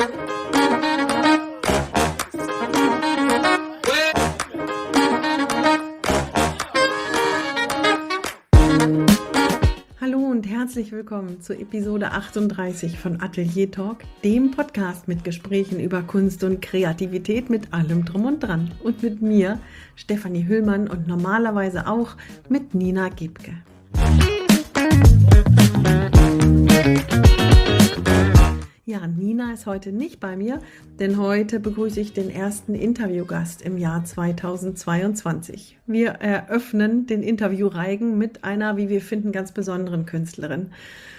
Hallo und herzlich willkommen zur Episode 38 von Atelier Talk, dem Podcast mit Gesprächen über Kunst und Kreativität mit allem drum und dran. Und mit mir, Stefanie Hüllmann, und normalerweise auch mit Nina Gebke. Ja, Nina ist heute nicht bei mir, denn heute begrüße ich den ersten Interviewgast im Jahr 2022. Wir eröffnen den Interviewreigen mit einer, wie wir finden, ganz besonderen Künstlerin.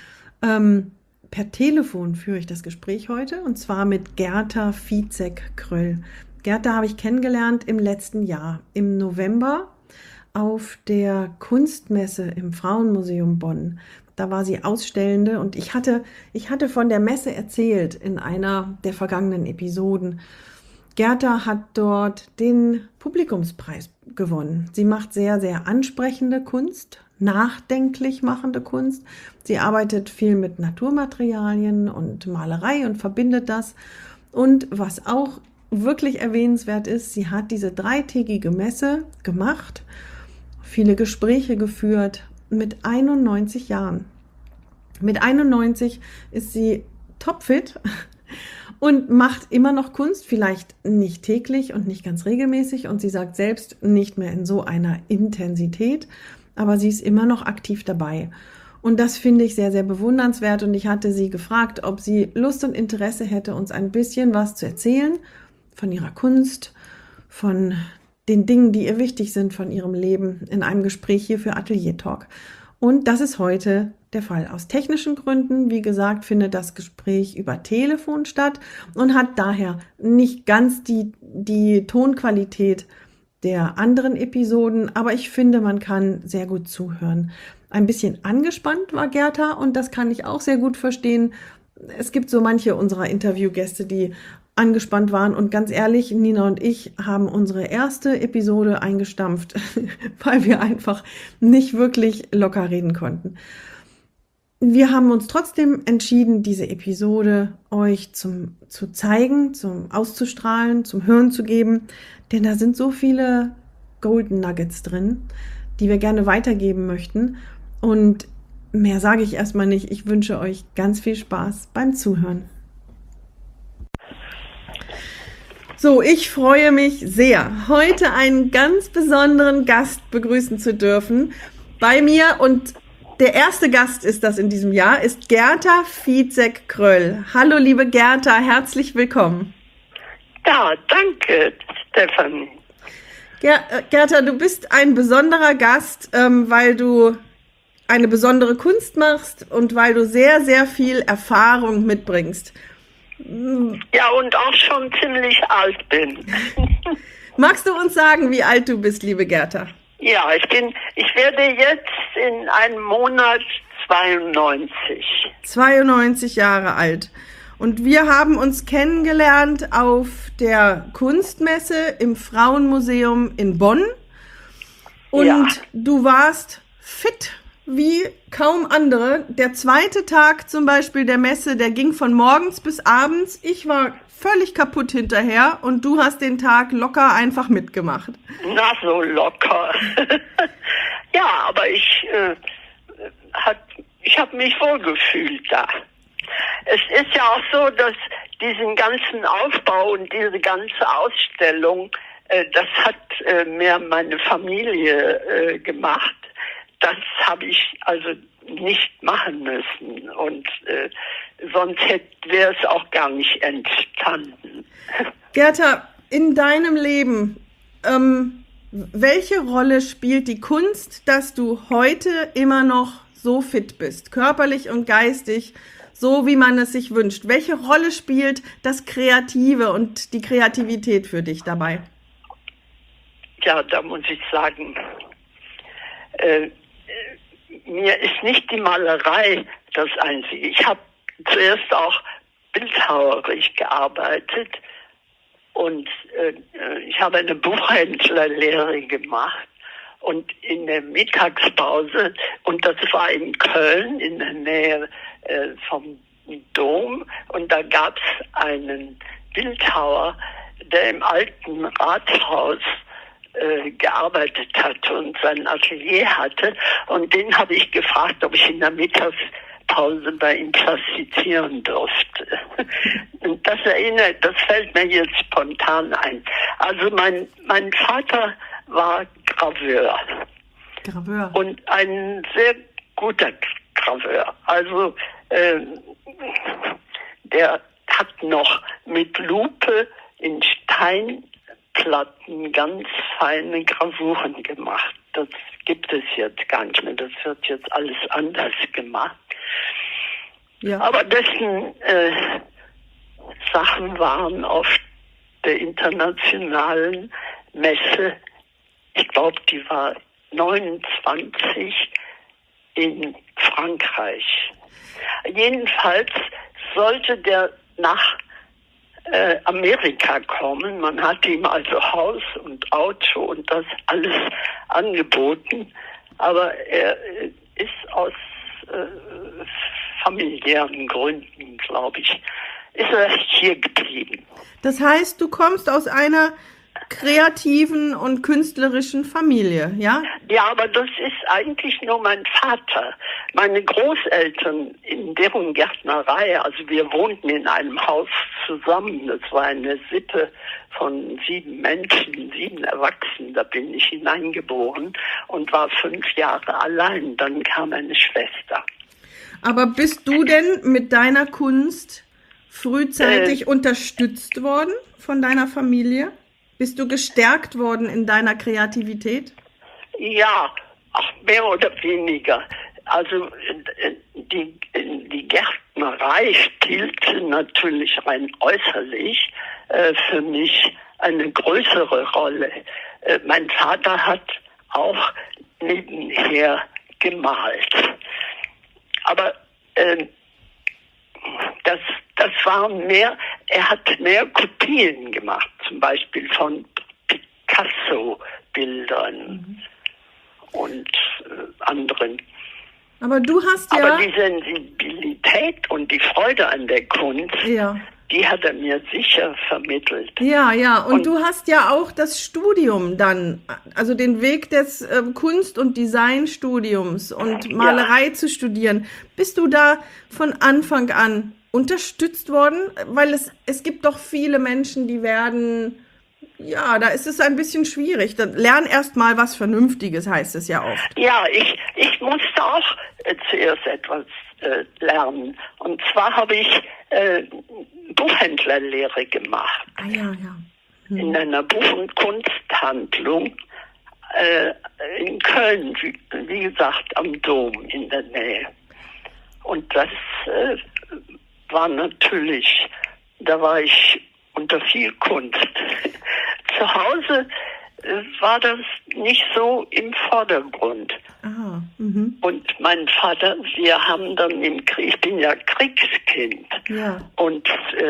Per Telefon führe ich das Gespräch heute, und zwar mit Gerta Ficzek-Kröll. Gerta habe ich kennengelernt im letzten Jahr, im November auf der Kunstmesse im Frauenmuseum Bonn. Da war sie Ausstellende und ich hatte von der Messe erzählt in einer der vergangenen Episoden. Gerta hat dort den Publikumspreis gewonnen. Sie macht sehr, sehr ansprechende Kunst, nachdenklich machende Kunst. Sie arbeitet viel mit Naturmaterialien und Malerei und verbindet das. Und was auch wirklich erwähnenswert ist, sie hat diese 3-tägige Messe gemacht, viele Gespräche geführt, mit 91 Jahren. Mit 91 ist sie topfit und macht immer noch Kunst, vielleicht nicht täglich und nicht ganz regelmäßig. Und sie sagt selbst, nicht mehr in so einer Intensität, aber sie ist immer noch aktiv dabei. Und das finde ich sehr, sehr bewundernswert. Und ich hatte sie gefragt, ob sie Lust und Interesse hätte, uns ein bisschen was zu erzählen von ihrer Kunst, von den Dingen, die ihr wichtig sind, von ihrem Leben, in einem Gespräch hier für Atelier Talk. Und das ist heute der Fall. Aus technischen Gründen, wie gesagt, findet das Gespräch über Telefon statt und hat daher nicht ganz die Tonqualität der anderen Episoden, aber ich finde, man kann sehr gut zuhören. Ein bisschen angespannt war Gerta und das kann ich auch sehr gut verstehen. Es gibt so manche unserer Interviewgäste, die angespannt waren, und ganz ehrlich, Nina und ich haben unsere erste Episode eingestampft, weil wir einfach nicht wirklich locker reden konnten. Wir haben uns trotzdem entschieden, diese Episode euch zu zeigen, zum Auszustrahlen, zum Hören zu geben, denn da sind so viele Golden Nuggets drin, die wir gerne weitergeben möchten, und mehr sage ich erstmal nicht. Ich wünsche euch ganz viel Spaß beim Zuhören. So, ich freue mich sehr, heute einen ganz besonderen Gast begrüßen zu dürfen bei mir, und der erste Gast ist das in diesem Jahr, ist Gerta Ficzek-Kröll. Hallo liebe Gerta, herzlich willkommen. Ja, danke, Stefanie. Gerta, du bist ein besonderer Gast, weil du eine besondere Kunst machst und weil du sehr, sehr viel Erfahrung mitbringst. Ja, und auch schon ziemlich alt bin. Magst du uns sagen, wie alt du bist, liebe Gerta? Ja, ich werde jetzt in einem Monat 92. 92 Jahre alt. Und wir haben uns kennengelernt auf der Kunstmesse im Frauenmuseum in Bonn. Und ja, du warst fit wie kaum andere. Der zweite Tag zum Beispiel der Messe, der ging von morgens bis abends. Ich war völlig kaputt hinterher und du hast den Tag locker einfach mitgemacht. Na, so locker. Ja, aber ich habe mich wohlgefühlt da. Es ist ja auch so, dass diesen ganzen Aufbau und diese ganze Ausstellung, das hat mehr meine Familie gemacht. Das habe ich also nicht machen müssen, und sonst wäre es auch gar nicht entstanden. Gerta, in deinem Leben, welche Rolle spielt die Kunst, dass du heute immer noch so fit bist, körperlich und geistig, so wie man es sich wünscht? Welche Rolle spielt das Kreative und die Kreativität für dich dabei? Ja, da muss ich sagen, mir ist nicht die Malerei das Einzige. Ich habe zuerst auch bildhauerisch gearbeitet und ich habe eine Buchhändlerlehre gemacht. Und in der Mittagspause, und das war in Köln, in der Nähe vom Dom und da gab es einen Bildhauer, der im alten Rathaus gearbeitet hatte und sein Atelier hatte. Und den habe ich gefragt, ob ich in der Mittagspause bei ihm plastizieren durfte. Und das fällt mir jetzt spontan ein. Also mein Vater war Graveur. Graveur. Und ein sehr guter Graveur. Also der hat noch mit Lupe in Steinplatten ganz feine Gravuren gemacht. Das gibt es jetzt gar nicht mehr. Das wird jetzt alles anders gemacht. Ja. Aber dessen Sachen waren auf der internationalen Messe, ich glaube, die war 29 in Frankreich. Jedenfalls sollte der nach Amerika kommen. Man hat ihm also Haus und Auto und das alles angeboten. Aber er ist aus familiären Gründen, glaube ich, ist er hier geblieben. Das heißt, du kommst aus einer kreativen und künstlerischen Familie, ja? Ja, aber das ist eigentlich nur mein Vater. Meine Großeltern in deren Gärtnerei, also wir wohnten in einem Haus zusammen. Das war eine Sippe von 7 Menschen, 7 Erwachsenen. Da bin ich hineingeboren und war 5 Jahre allein. Dann kam eine Schwester. Aber bist du denn mit deiner Kunst frühzeitig unterstützt worden von deiner Familie? Bist du gestärkt worden in deiner Kreativität? Ja, mehr oder weniger. Also die Gärtnerei spielte natürlich rein äußerlich für mich eine größere Rolle. Mein Vater hat auch nebenher gemalt. Aber das waren mehr, er hat mehr Kopien gemacht, zum Beispiel von Picasso-Bildern und anderen. Aber du hast ja... Aber die Sensibilität und die Freude an der Kunst, ja. Die hat er mir sicher vermittelt. Ja, und du hast ja auch das Studium dann, also den Weg des Kunst- und Designstudiums und Malerei zu studieren. Bist du da von Anfang an unterstützt worden? Weil es gibt doch viele Menschen, die werden, ja, da ist es ein bisschen schwierig. Dann lern erst mal was Vernünftiges, heißt es ja oft. Ja, ich musste auch zuerst etwas lernen. Und zwar habe ich Buchhändlerlehre gemacht. Ah, ja. In einer Buch- und Kunsthandlung in Köln, wie gesagt, am Dom in der Nähe. Und das war natürlich, da war ich unter viel Kunst. Zu Hause war das nicht so im Vordergrund. Aha. Und mein Vater, wir haben dann im Krieg, ich bin ja Kriegskind. Ja. Und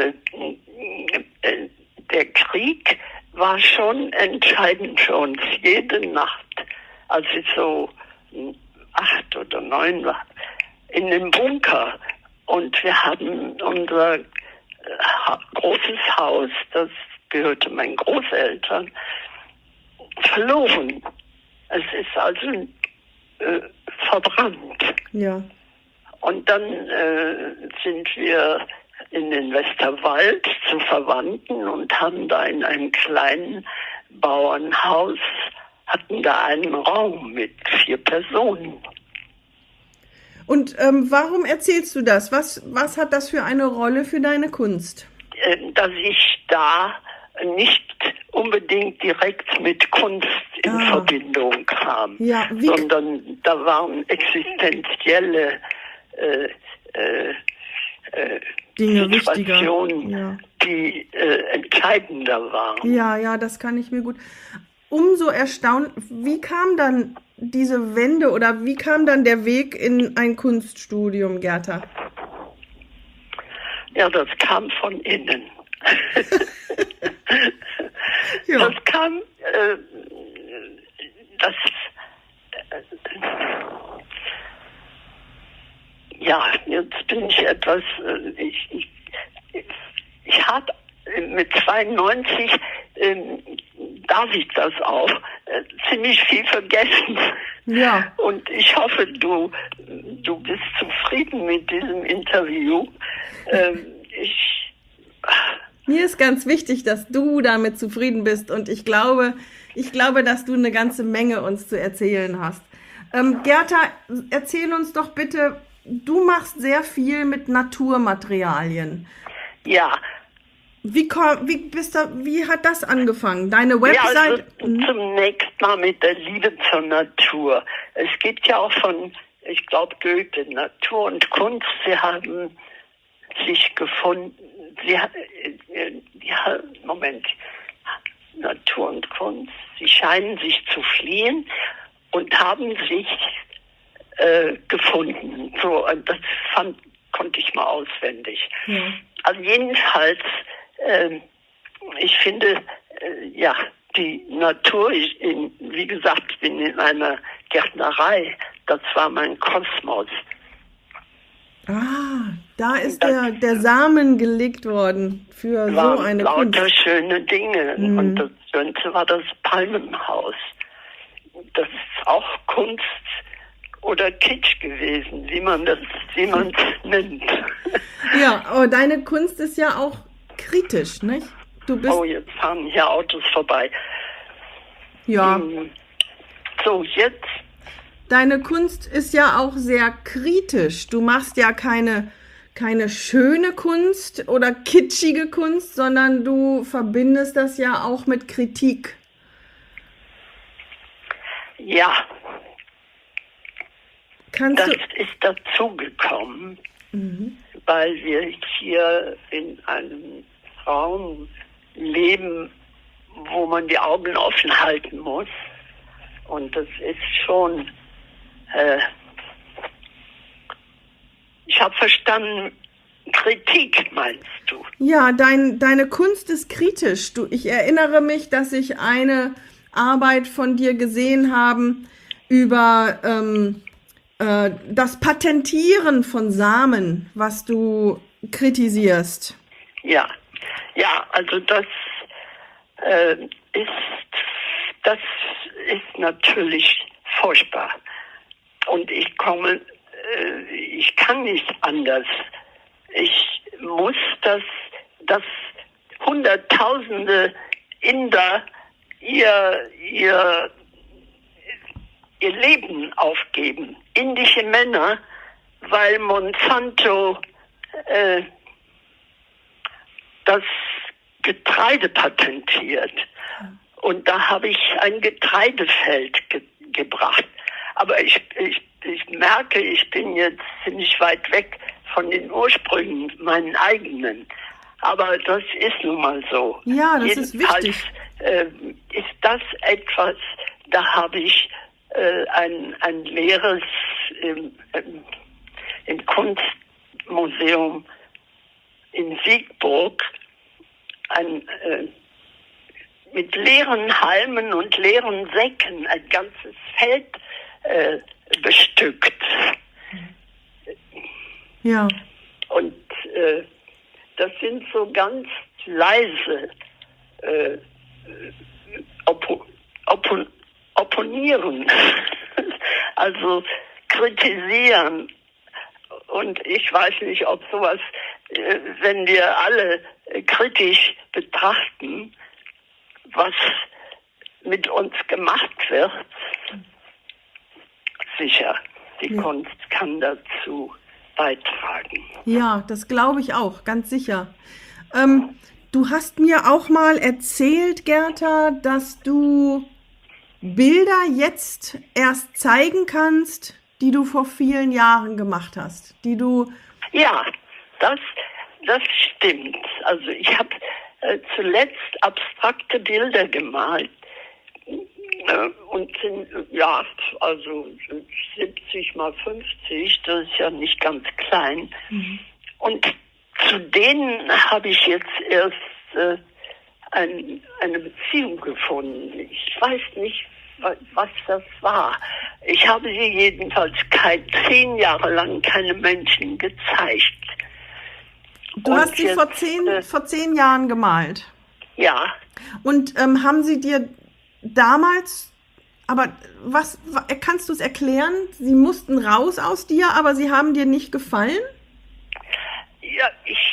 der Krieg war schon entscheidend für uns. Jede Nacht, als ich so 8 oder 9 war, in dem Bunker. Und wir haben unser großes Haus, das gehörte meinen Großeltern, verloren. Es ist also verbrannt. Ja. Und dann sind wir in den Westerwald zu Verwandten und haben da in einem kleinen Bauernhaus, hatten da einen Raum mit 4 Personen. Und warum erzählst du das? Was hat das für eine Rolle für deine Kunst? Dass ich da nicht unbedingt direkt mit Kunst in Verbindung kam, sondern da waren existenzielle Dinge Situationen, die entscheidender waren. Ja, das kann ich mir gut. Umso erstaunt, wie kam dann diese Wende oder wie kam dann der Weg in ein Kunststudium, Gerta? Ja, das kam von innen. Ja. Das kam, Ja, jetzt bin ich etwas, ich habe mit 92, darf ich das auch, ziemlich viel vergessen. Ja. Und ich hoffe, du bist zufrieden mit diesem Interview. Mir ist ganz wichtig, dass du damit zufrieden bist, und ich glaube, dass du eine ganze Menge uns zu erzählen hast. Gerta, erzähl uns doch bitte, du machst sehr viel mit Naturmaterialien. Ja. Wie hat das angefangen? Deine Website? Ja, also zunächst mal mit der Liebe zur Natur. Es gibt ja auch von, ich glaube, Goethe, Natur und Kunst, sie haben sich gefunden, Natur und Kunst, sie scheinen sich zu fliehen und haben sich gefunden. So, das konnte ich mal auswendig. Ja. Also jedenfalls, ich finde, die Natur, wie gesagt, ich bin in einer Gärtnerei, das war mein Kosmos. Ah, da ist der Samen gelegt worden für so eine Kunst. Lauter schöne Dinge. Und das Schönste war das Palmenhaus. Das ist auch Kunst oder Kitsch gewesen, wie man es nennt. Ja, aber deine Kunst ist ja auch kritisch, nicht? Jetzt fahren hier Autos vorbei. Ja. So, jetzt. Deine Kunst ist ja auch sehr kritisch. Du machst ja keine schöne Kunst oder kitschige Kunst, sondern du verbindest das ja auch mit Kritik. Ja. Das ist dazugekommen, weil wir hier in einem Raum leben, wo man die Augen offen halten muss. Und das ist schon, ich habe verstanden, Kritik meinst du? Ja, deine Kunst ist kritisch. Ich erinnere mich, dass ich eine Arbeit von dir gesehen habe über das Patentieren von Samen, was du kritisierst. Ja, also das ist natürlich furchtbar. Und ich kann nicht anders. Ich muss dass Hunderttausende Inder ihr Leben aufgeben. Indische Männer, weil Monsanto das Getreide patentiert. Und da habe ich ein Getreidefeld gebracht. Aber ich merke, ich bin jetzt ziemlich weit weg von den Ursprüngen, meinen eigenen. Aber das ist nun mal so. Ja, das ist wichtig. Ist das etwas, da habe ich ein leeres im Kunstmuseum in Siegburg, mit leeren Halmen und leeren Säcken ein ganzes Feld bestückt. Ja. Und das sind so ganz leise opponieren, also kritisieren. Und ich weiß nicht, ob sowas, wenn wir alle kritisch betrachten, was mit uns gemacht wird, sicher, die Kunst kann dazu beitragen. Ja, das glaube ich auch, ganz sicher. Du hast mir auch mal erzählt, Gerta, dass du Bilder jetzt erst zeigen kannst, die du vor vielen Jahren gemacht hast, Ja, das stimmt. Also ich habe zuletzt abstrakte Bilder gemalt und sind, also 70 mal 50, das ist ja nicht ganz klein. Und zu denen habe ich jetzt erst eine Beziehung gefunden. Ich weiß nicht was das war. Ich habe sie jedenfalls 10 Jahre lang keine Menschen gezeigt. Du hast sie vor 10 Jahren gemalt. Ja. Und haben sie dir damals, aber kannst du es erklären? Sie mussten raus aus dir, aber sie haben dir nicht gefallen? Ja,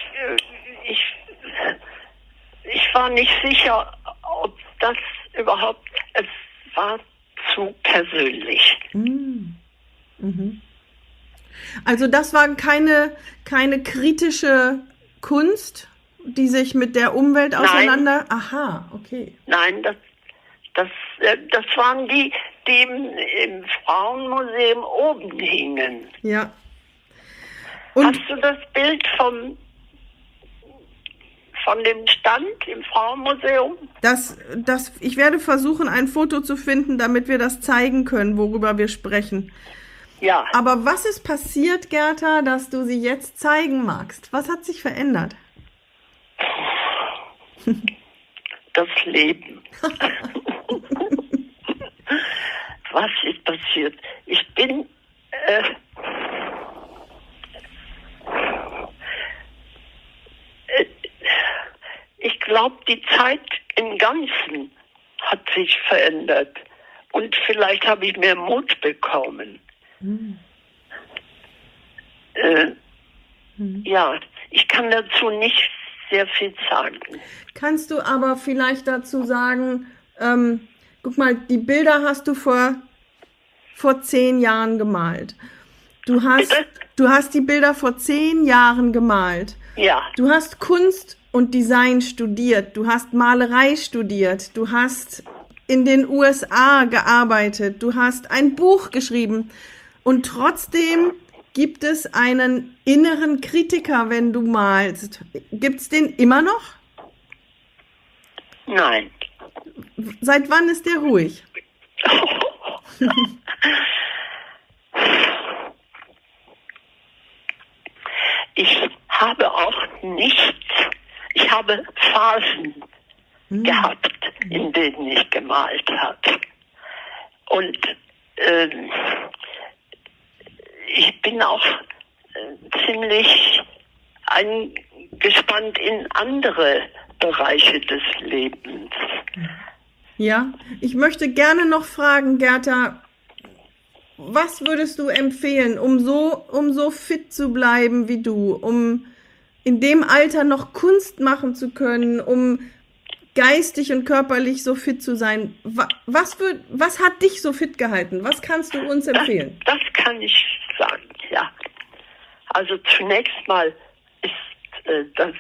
ich war nicht sicher, ob das überhaupt, es war zu persönlich. Mhm. Also das war keine kritische Kunst, die sich mit der Umwelt auseinander... Nein. Aha, okay. Nein, das waren die im Frauenmuseum oben hingen. Ja. Und hast du das Bild von dem Stand im Frauenmuseum? Ich werde versuchen, ein Foto zu finden, damit wir das zeigen können, worüber wir sprechen. Ja. Aber was ist passiert, Gerta, dass du sie jetzt zeigen magst? Was hat sich verändert? Das Leben. Was ist passiert? Ich bin ich glaube, die Zeit im Ganzen hat sich verändert. Und vielleicht habe ich mehr Mut bekommen. Ja, ich kann dazu nicht sehr viel sagen. Kannst du aber vielleicht dazu sagen, guck mal, die Bilder hast du vor 10 Jahren gemalt. Du hast die Bilder vor 10 Jahren gemalt. Ja. Du hast Kunst und Design studiert. Du hast Malerei studiert. Du hast in den USA gearbeitet. Du hast ein Buch geschrieben. Und trotzdem gibt es einen inneren Kritiker, wenn du malst. Gibt es den immer noch? Nein. Seit wann ist der ruhig? Ich habe auch nichts. Ich habe Phasen gehabt, in denen ich gemalt habe. Und ich bin auch ziemlich eingespannt in andere Bereiche des Lebens. Ja, ich möchte gerne noch fragen, Gerta, was würdest du empfehlen, um so fit zu bleiben wie du, um in dem Alter noch Kunst machen zu können, um geistig und körperlich so fit zu sein? Was hat dich so fit gehalten? Was kannst du uns empfehlen? Das kann ich sagen, ja. Also zunächst mal ist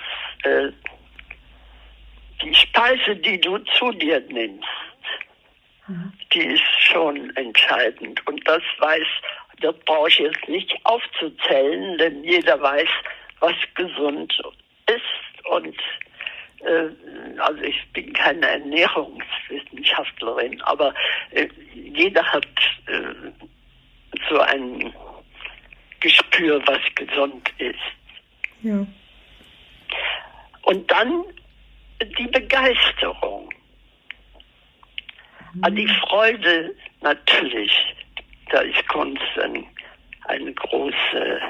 die Speise, die du zu dir nimmst, die ist schon entscheidend. Und das brauche ich jetzt nicht aufzuzählen, denn jeder weiß, was gesund ist. Und also ich bin keine Ernährungswissenschaftlerin, aber jeder hat so ein Gespür, was gesund ist. Ja. Und dann die Begeisterung. Die Freude natürlich, da ist Kunst eine große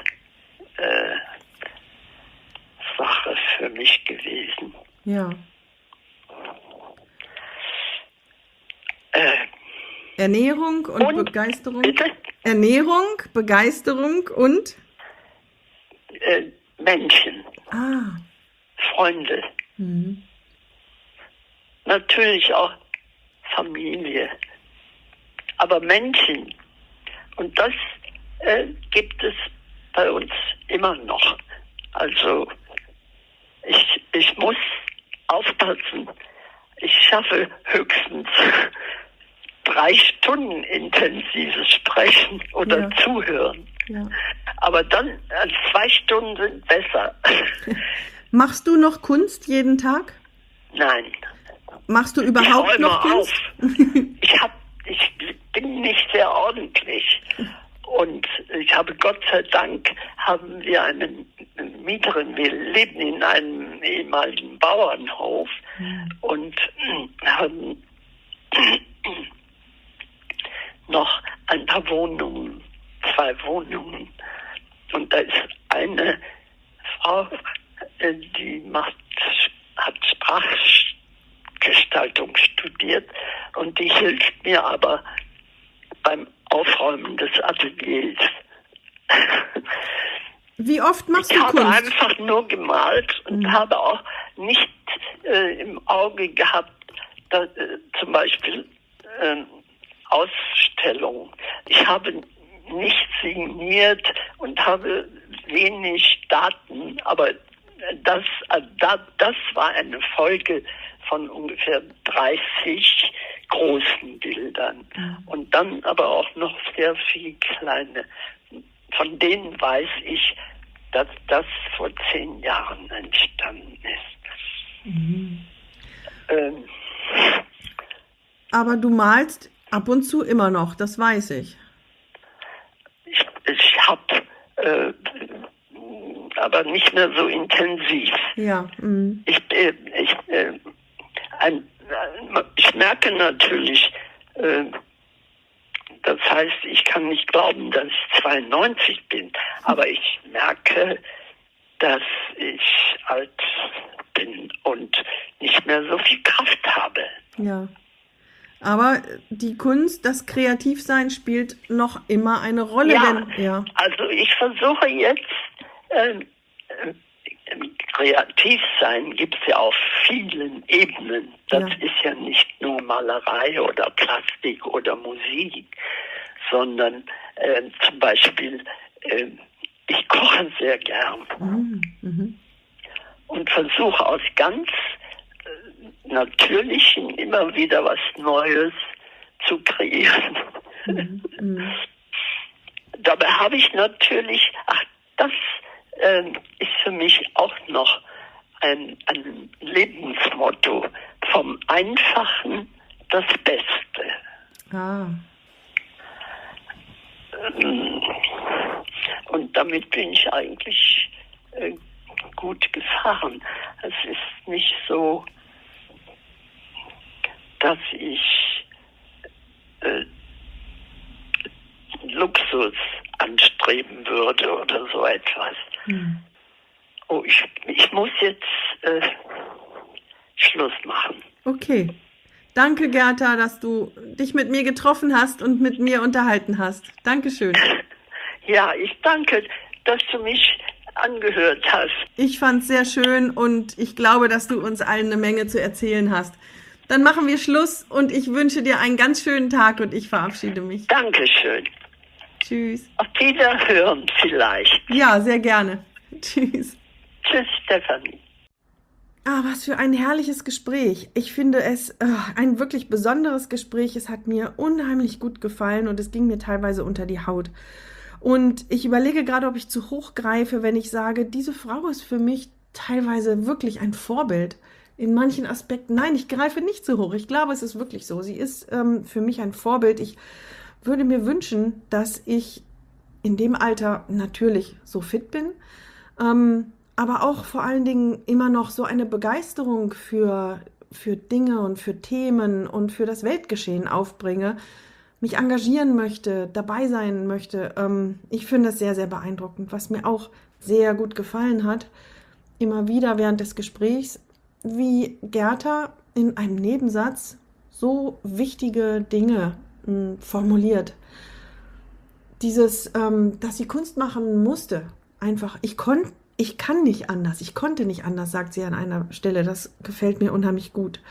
Sache für mich gewesen. Ja. Ernährung und Begeisterung. Bitte? Ernährung, Begeisterung und? Menschen. Freunde. Natürlich auch Familie. Aber Menschen. Und das gibt es bei uns immer noch. Also ich muss aufpassen. Ich schaffe höchstens 3 Stunden intensives Sprechen oder Zuhören. Ja. Aber dann 2 Stunden sind besser. Machst du noch Kunst jeden Tag? Nein. Machst du überhaupt noch Kunst? Ich bin nicht sehr ordentlich. Und ich habe Gott sei Dank, haben wir eine Mieterin, wir leben in einem ehemaligen Bauernhof und haben noch ein paar Wohnungen, 2 Wohnungen. Und da ist eine Frau, die hat Sprachgestaltung studiert und die hilft mir aber beim Aufräumen des Ateliers. Wie oft machst du Kunst? Ich habe einfach nur gemalt und habe auch nicht im Auge gehabt, dass, zum Beispiel Ausstellungen. Ich habe nicht signiert und habe wenig Daten, aber das war eine Folge von ungefähr 30 großen Bildern und dann aber auch noch sehr viele kleine. Von denen weiß ich, dass das vor 10 Jahren entstanden ist. Mhm. Aber du malst ab und zu immer noch, das weiß ich. Ich habe aber nicht mehr so intensiv. Ja. Ich merke natürlich, das heißt, ich kann nicht glauben, dass ich 92 bin, aber ich merke, dass ich alt bin und nicht mehr so viel Kraft habe. Ja. Aber die Kunst, das Kreativsein spielt noch immer eine Rolle. Ja, also ich versuche jetzt, kreativ sein gibt es ja auf vielen Ebenen. Das ist ja nicht nur Malerei oder Plastik oder Musik, sondern zum Beispiel, ich koche sehr gern und versuche aus ganz Natürlichen immer wieder was Neues zu kreieren. Dabei habe ich natürlich, das ist für mich auch noch ein Lebensmotto, vom Einfachen das Beste. Und damit bin ich eigentlich gut gefahren. Es ist nicht so, dass ich Luxus anstreben würde oder so etwas. Oh, ich muss jetzt Schluss machen. Okay. Danke, Gerta, dass du dich mit mir getroffen hast und mit mir unterhalten hast. Dankeschön. Ja, ich danke, dass du mich angehört hast. Ich fand es sehr schön und ich glaube, dass du uns allen eine Menge zu erzählen hast. Dann machen wir Schluss und ich wünsche dir einen ganz schönen Tag und ich verabschiede mich. Dankeschön. Tschüss. Auf Wiederhören vielleicht. Ja, sehr gerne. Tschüss. Tschüss, Stefanie. Was für ein herrliches Gespräch. Ich finde es ein wirklich besonderes Gespräch. Es hat mir unheimlich gut gefallen und es ging mir teilweise unter die Haut. Und ich überlege gerade, ob ich zu hoch greife, wenn ich sage, diese Frau ist für mich teilweise wirklich ein Vorbild. In manchen Aspekten, nein, ich greife nicht zu hoch. Ich glaube, es ist wirklich so. Sie ist für mich ein Vorbild. Ich würde mir wünschen, dass ich in dem Alter natürlich so fit bin, aber auch vor allen Dingen immer noch so eine Begeisterung für Dinge und für Themen und für das Weltgeschehen aufbringe, mich engagieren möchte, dabei sein möchte. Ich finde das sehr, sehr beeindruckend. Was mir auch sehr gut gefallen hat, immer wieder während des Gesprächs, wie Gerta in einem Nebensatz so wichtige Dinge formuliert. Dieses, dass sie Kunst machen musste, einfach, ich kann nicht anders, ich konnte nicht anders, sagt sie an einer Stelle, das gefällt mir unheimlich gut.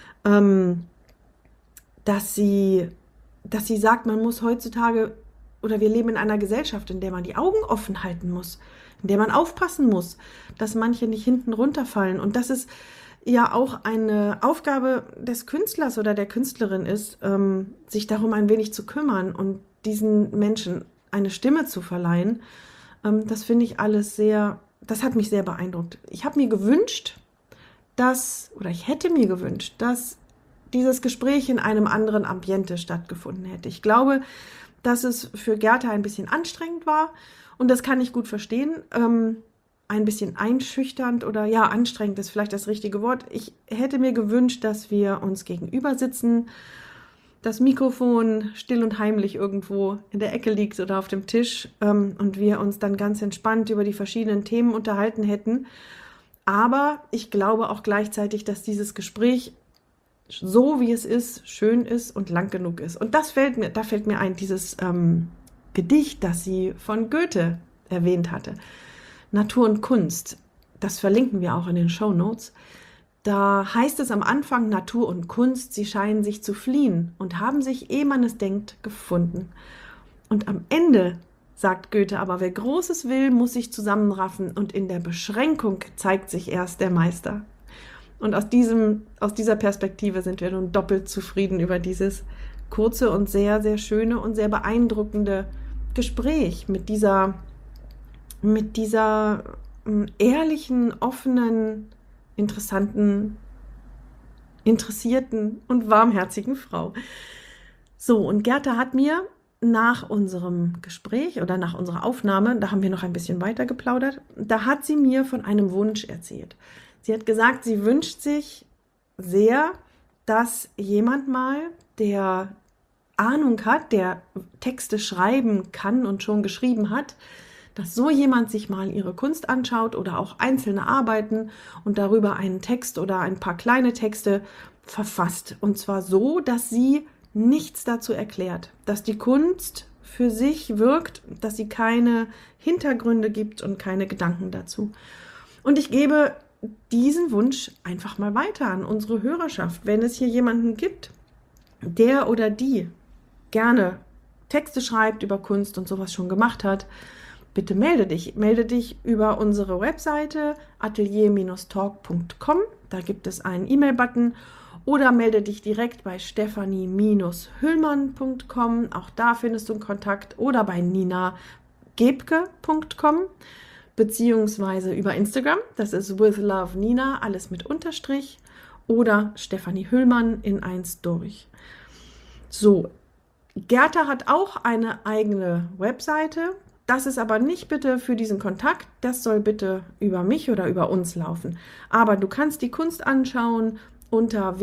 Dass sie sagt, man muss heutzutage, oder wir leben in einer Gesellschaft, in der man die Augen offen halten muss, in der man aufpassen muss, dass manche nicht hinten runterfallen. Und dass es ja auch eine Aufgabe des Künstlers oder der Künstlerin ist, sich darum ein wenig zu kümmern und diesen Menschen eine Stimme zu verleihen. Das finde ich alles das hat mich sehr beeindruckt. Ich habe mir gewünscht, ich hätte mir gewünscht, dass dieses Gespräch in einem anderen Ambiente stattgefunden hätte. Ich glaube, dass es für Gerta ein bisschen anstrengend war und das kann ich gut verstehen. Ein bisschen einschüchternd oder ja, anstrengend ist vielleicht das richtige Wort. Ich hätte mir gewünscht, dass wir uns gegenüber sitzen, das Mikrofon still und heimlich irgendwo in der Ecke liegt oder auf dem Tisch und wir uns dann ganz entspannt über die verschiedenen Themen unterhalten hätten. Aber ich glaube auch gleichzeitig, dass dieses Gespräch, so wie es ist, schön ist und lang genug ist. Und da fällt mir ein, dieses Gedicht, das sie von Goethe erwähnt hatte. Natur und Kunst, das verlinken wir auch in den Shownotes. Da heißt es am Anfang, Natur und Kunst, sie scheinen sich zu fliehen und haben sich, ehe man es denkt, gefunden. Und am Ende sagt Goethe aber, wer Großes will, muss sich zusammenraffen und in der Beschränkung zeigt sich erst der Meister. Und aus dieser Perspektive sind wir nun doppelt zufrieden über dieses kurze und sehr, sehr schöne und sehr beeindruckende Gespräch mit dieser ehrlichen, offenen, interessanten, interessierten und warmherzigen Frau. So, und Gerda hat mir nach unserem Gespräch oder nach unserer Aufnahme, da haben wir noch ein bisschen weiter geplaudert, da hat sie mir von einem Wunsch erzählt. Sie hat gesagt, sie wünscht sich sehr, dass jemand mal, der Ahnung hat, der Texte schreiben kann und schon geschrieben hat, dass so jemand sich mal ihre Kunst anschaut oder auch einzelne Arbeiten und darüber einen Text oder ein paar kleine Texte verfasst. Und zwar so, dass sie nichts dazu erklärt, dass die Kunst für sich wirkt, dass sie keine Hintergründe gibt und keine Gedanken dazu. Und ich gebe diesen Wunsch einfach mal weiter an unsere Hörerschaft. Wenn es hier jemanden gibt, der oder die gerne Texte schreibt, über Kunst und sowas schon gemacht hat, bitte melde dich über unsere Webseite atelier-talk.com, da gibt es einen E-Mail-Button, oder melde dich direkt bei stephanie-hüllmann.com, auch da findest du einen Kontakt, oder bei ninagebke.com, beziehungsweise über Instagram, das ist withlovenina, alles mit Unterstrich, oder Stephanie Hüllmann in 1 durch. So, Gerda hat auch eine eigene Webseite. Das ist aber nicht bitte für diesen Kontakt, das soll bitte über mich oder über uns laufen. Aber du kannst die Kunst anschauen unter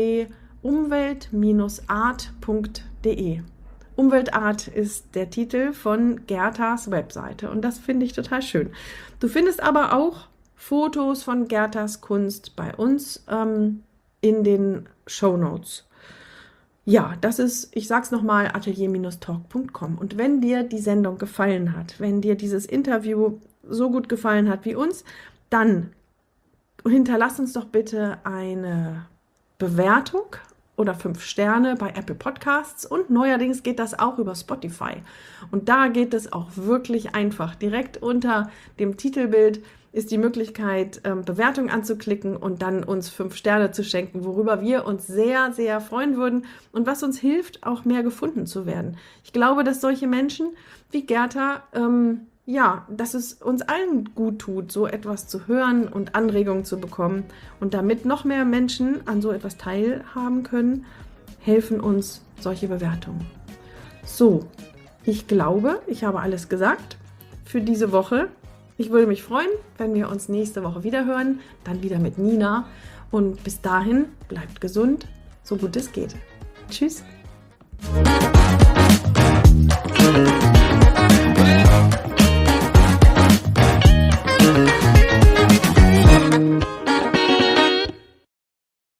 www.umwelt-art.de. Umweltart ist der Titel von Gerdas Webseite und das finde ich total schön. Du findest aber auch Fotos von Gerdas Kunst bei uns in den Shownotes. Ja, das ist, ich sag's nochmal, atelier-talk.com. Und wenn dir die Sendung gefallen hat, wenn dir dieses Interview so gut gefallen hat wie uns, dann hinterlass uns doch bitte eine Bewertung oder 5 Sterne bei Apple Podcasts und neuerdings geht das auch über Spotify. Und da geht es auch wirklich einfach. Direkt unter dem Titelbild ist die Möglichkeit, Bewertung anzuklicken und dann uns 5 Sterne zu schenken, worüber wir uns sehr, sehr freuen würden und was uns hilft, auch mehr gefunden zu werden. Ich glaube, dass solche Menschen wie Gerda, dass es uns allen gut tut, so etwas zu hören und Anregungen zu bekommen. Und damit noch mehr Menschen an so etwas teilhaben können, helfen uns solche Bewertungen. So, ich glaube, ich habe alles gesagt für diese Woche. Ich würde mich freuen, wenn wir uns nächste Woche wieder hören, dann wieder mit Nina. Und bis dahin, bleibt gesund, so gut es geht. Tschüss.